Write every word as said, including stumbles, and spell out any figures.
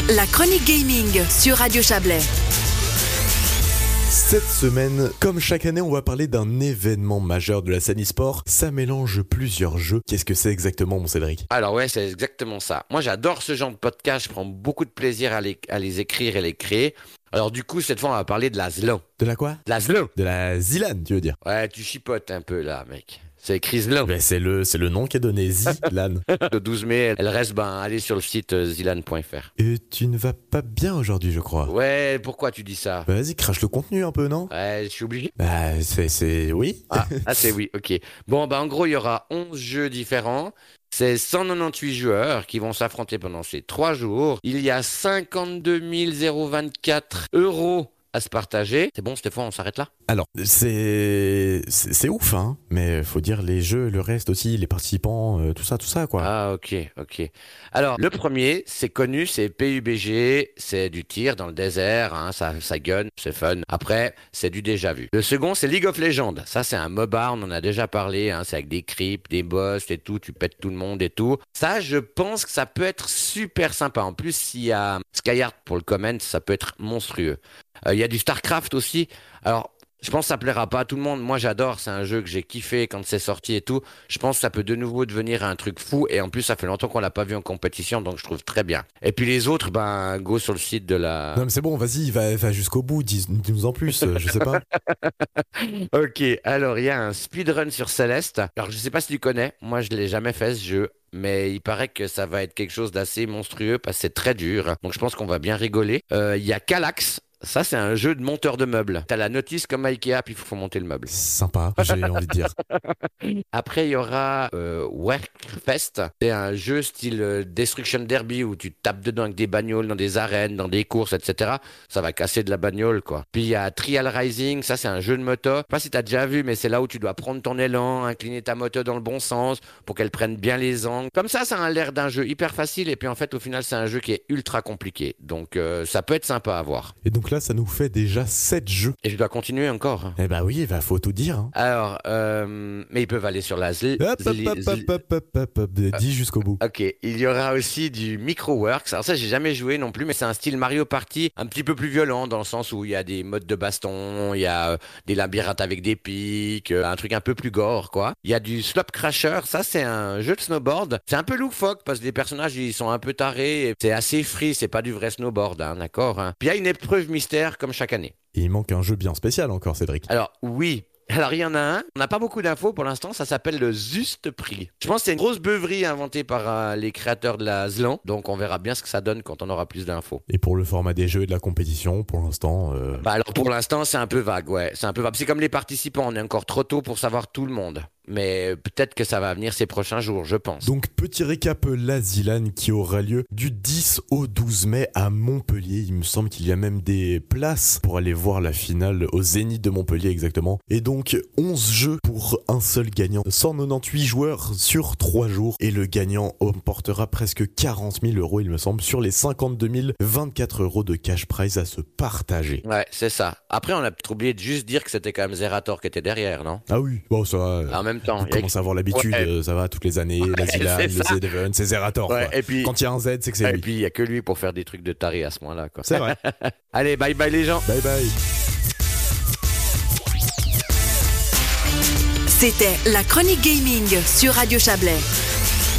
la chronique gaming sur Radio Chablais. Cette semaine, comme chaque année, on va parler d'un événement majeur de la scène e-sport. Ça mélange plusieurs jeux. Qu'est-ce que c'est exactement, mon Cédric ? Alors ouais, c'est exactement ça. Moi, j'adore ce genre de podcast. Je prends beaucoup de plaisir à les, à les écrire et les créer. Alors du coup, cette fois, on va parler de la Zlan. De la quoi ? De la Zlan. De la Zilan, tu veux dire ? Ouais, tu chipotes un peu là, mec. C'est écrit Zlan. Ben, c'est le, c'est le nom qui est donné, Zilan. Le douze mai, elle reste, ben, allez sur le site euh, zilan point f r. Et tu ne vas pas bien aujourd'hui, je crois. Ouais, pourquoi tu dis ça ? Bah, vas-y, crache le contenu un peu, non ? Ouais, je suis obligé. Bah, c'est, c'est, oui. Ah, ah, c'est oui, ok. Bon, bah en gros, il y aura onze jeux différents. C'est cent quatre-vingt-dix-huit joueurs qui vont s'affronter pendant ces trois jours. Il y a cinquante-deux mille vingt-quatre euros à se partager. C'est bon, Stéphane, on s'arrête là ? Alors, c'est, c'est, c'est ouf, hein. Mais faut dire les jeux, le reste aussi, les participants, euh, tout ça, tout ça, quoi. Ah, ok, ok. Alors, le premier, c'est connu, c'est P U B G, c'est du tir dans le désert, hein, ça, ça gun, c'est fun. Après, c'est du déjà vu. Le second, c'est League of Legends. Ça, c'est un MOBA, on en a déjà parlé, hein, c'est avec des creeps, des boss et tout, tu pètes tout le monde et tout. Ça, je pense que ça peut être super sympa. En plus, s'il y a Skyheart pour le comment, ça peut être monstrueux. Il euh, y a du StarCraft aussi. Alors, je pense que ça plaira pas à tout le monde. Moi, j'adore. C'est un jeu que j'ai kiffé quand c'est sorti et tout. Je pense que ça peut de nouveau devenir un truc fou. Et en plus, ça fait longtemps qu'on l'a pas vu en compétition, donc je trouve très bien. Et puis les autres, ben, go sur le site de la... Non, mais c'est bon, vas-y, va, va jusqu'au bout. Dis, dis-nous en plus, euh, je sais pas. Ok, alors il y a un speedrun sur Céleste. Alors, je sais pas si tu connais. Moi, je l'ai jamais fait, ce jeu. Mais il paraît que ça va être quelque chose d'assez monstrueux parce que c'est très dur. Donc, je pense qu'on va bien rigoler. Euh, Il y a Kallax. Ça, c'est un jeu de monteur de meubles. T'as la notice comme à Ikea, puis il faut monter le meuble. Sympa, j'ai envie de dire. Après, il y aura euh, Workfest. C'est un jeu style euh, Destruction Derby où tu tapes dedans avec des bagnoles dans des arènes, dans des courses, et cetera. Ça va casser de la bagnole, quoi. Puis il y a Trial Rising. Ça, c'est un jeu de moto. Je sais pas si t'as déjà vu, mais c'est là où tu dois prendre ton élan, incliner ta moto dans le bon sens pour qu'elle prenne bien les angles. Comme ça, ça a l'air d'un jeu hyper facile. Et puis, en fait, au final, c'est un jeu qui est ultra compliqué. Donc, euh, ça peut être sympa à voir. Et donc là, ça nous fait déjà sept jeux. Et je dois continuer encore. Eh bah oui, bah faut tout dire. Hein. Alors, euh, mais ils peuvent aller sur la zl... Hop, hop, zli- hop, zli- hop, hop, hop, hop, hop, dis jusqu'au bout. Ok, il y aura aussi du Microworks. Alors ça, j'ai jamais joué non plus, mais c'est un style Mario Party un petit peu plus violent dans le sens où il y a des modes de baston, il y a euh, des labyrinthes avec des pics, euh, un truc un peu plus gore, quoi. Il y a du Slop Crasher. Ça, c'est un jeu de snowboard. C'est un peu loufoque parce que les personnages, ils sont un peu tarés. Et c'est assez free, c'est pas du vrai snowboard, hein, d'accord, hein. Puis il y a une épreuve mystère comme chaque année. Et il manque un jeu bien spécial encore, Cédric. Alors oui, alors il y en a un, on n'a pas beaucoup d'infos pour l'instant, ça s'appelle le Juste Prix. Je pense que c'est une grosse beuverie inventée par euh, les créateurs de la Zlan, donc on verra bien ce que ça donne quand on aura plus d'infos. Et pour le format des jeux et de la compétition, pour l'instant... Euh... Bah alors pour l'instant c'est un peu vague, ouais, c'est un peu vague. C'est comme les participants, on est encore trop tôt pour savoir tout le monde. Mais peut-être que ça va venir ces prochains jours, je pense. Donc petit récap, la Zilan qui aura lieu du dix au douze mai à Montpellier. Il me semble qu'il y a même des places pour aller voir la finale au Zénith de Montpellier exactement. Et donc onze jeux pour un seul gagnant. cent quatre-vingt-dix-huit joueurs sur trois jours. Et le gagnant emportera presque quarante mille euros il me semble sur les cinquante-deux mille vingt-quatre euros de cash prize à se partager. Ouais, c'est ça. Après on a peut-être oublié de juste dire que c'était quand même Zerator qui était derrière, non ? Ah oui, bon ça va. En même temps, on commence à avoir l'habitude, ouais. euh, ça va toutes les années, la Zilan, le Z-Even, c'est Zerator. Ouais, quoi. et puis, quand il y a un Z, c'est que c'est et lui. puis il y a que lui pour faire des trucs de taré à ce moment-là, quoi. C'est vrai. Allez, bye bye les gens. Bye bye. C'était la chronique gaming sur Radio Chablais.